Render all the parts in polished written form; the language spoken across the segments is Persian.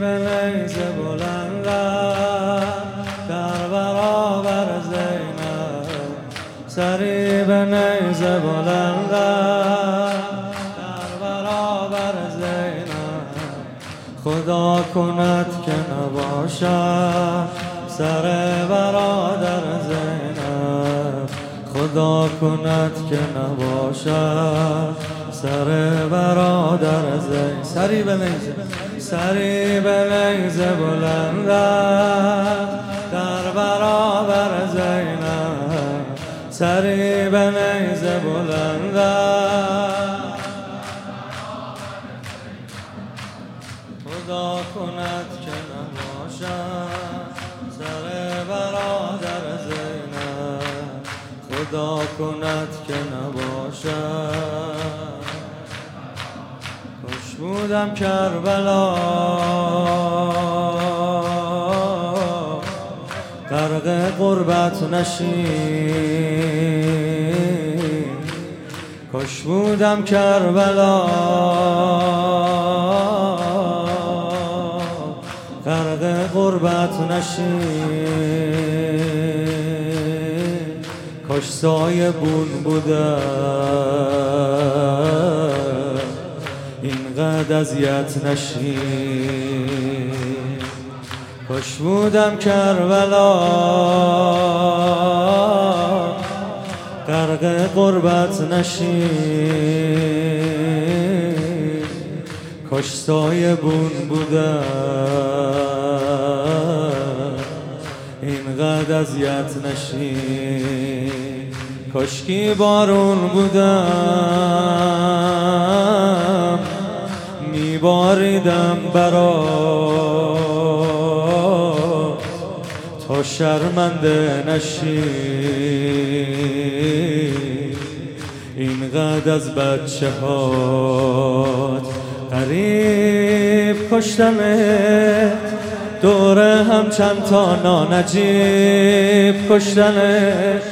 به نیز بلندم در برابر زینب، سری به نیز بلندم در برابر زینب. خدا کند که نباشم سر برادر زینب، خدا کند که نباشم سر برادر زینب. سری به نیزه، سری به نیزه بلندم در برابر زینب، سری به نیزه بلندم. خدا کند که نباشم سر برادر زینب، خدا کند که نباشم. خوش بودم کربلا غرق غربت نشین، خوش بودم کربلا غرق غربت نشین. کاش سایبون بودم اینقدر اذیت نشین. کاش بودم کربلا غرق غربت نشین. کاش سایبون بودم اینقدر اذیت نشین. کاشکی بارون بودم میباریدم برات تا شرمنده نشین. اینقدر از بچه هات غریب کشتمت، دوره هم چند تا نانجیب کشتنت،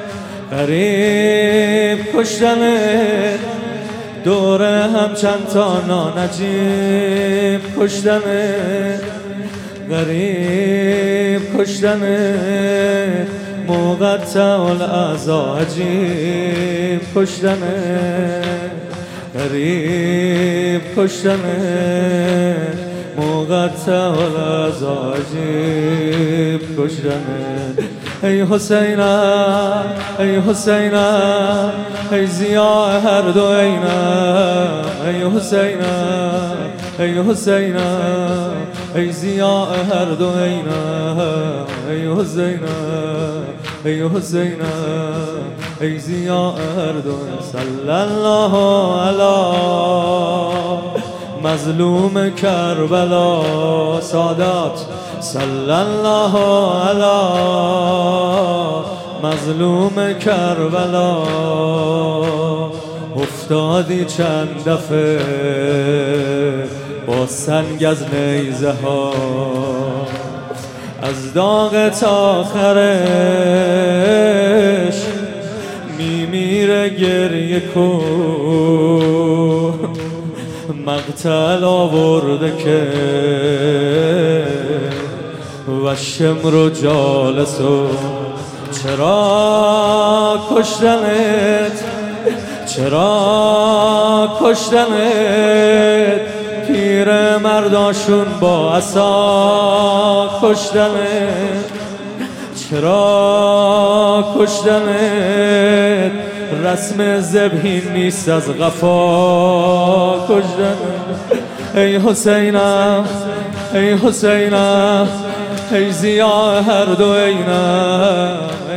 غریب کشتمت، دوره هم چند تا نانجیب کشتمت، غریب کشتمت، مقطع الاعضا عجیب کشتمت، غریب کشتمت، مقطع الاعضا عجیب کشتمت. ای حسینم ای حسینم ای ضیاء هر دو عینم، ای حسینم ای حسینم ای ضیاء هر دو عینم، ای حسینم ای حسینم ای ضیاء هر دو. صلی الله علی مظلوم کربلا سادات، صلی الله علی مظلوم کربلا. افتادی چند دفعه با سنگ از نیزه ها، از داغ تا آخرش میمیره گریه کن. مقتل آورده که و شمر و جالسو، چرا کشتنت چرا کشتنت، پیر مرداشون با عصا کشتنت، چرا کشتنت، رسم ذبحی نیست از قفا کشتنت. ای حسینم ای حسینم ای ضیاء هر دو عینم،